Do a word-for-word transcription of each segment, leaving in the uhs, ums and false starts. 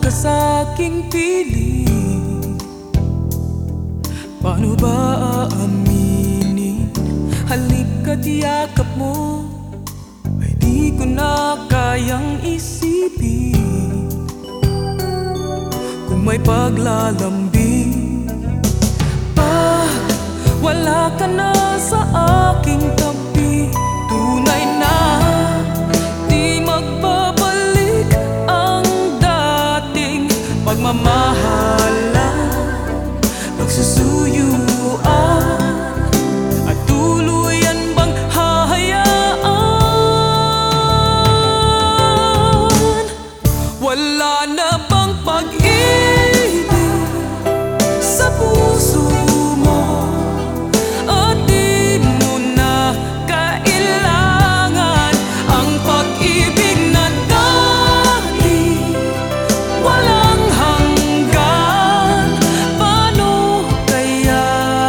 ka sa'king piling. Paano ba aaminin? Halika't yakap mo ay di ko na kayang isipin. Kung may paglalambing, pag wala ka na sa aking tabi, tunay na di magbabalik ang dating pagmamahalan, pagsusuyuan, at tuluyan bang hahayaan? Wala na bang pag-ibig sa puso mo? At di mo na kailangan ang pag-ibig na dati walang hanggan. Paano kaya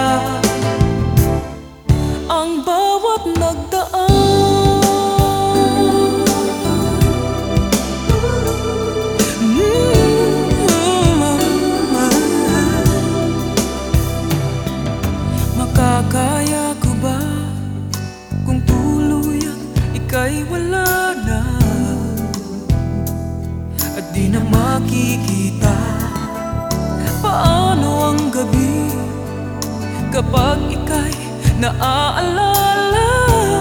ang bawat nagdaan? Makakaya ko ba kung tuluyan ika'y wala na at di na makikita? Paano ang gabi kapag ika'y naaalala?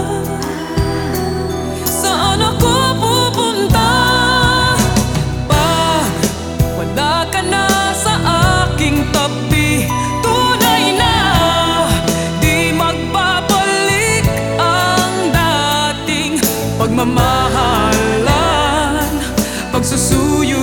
Saan ako pupunta pag wala ka na sa aking tabi? Tunay na di magbabalik ang dating pagmamahalan, pagsusuyo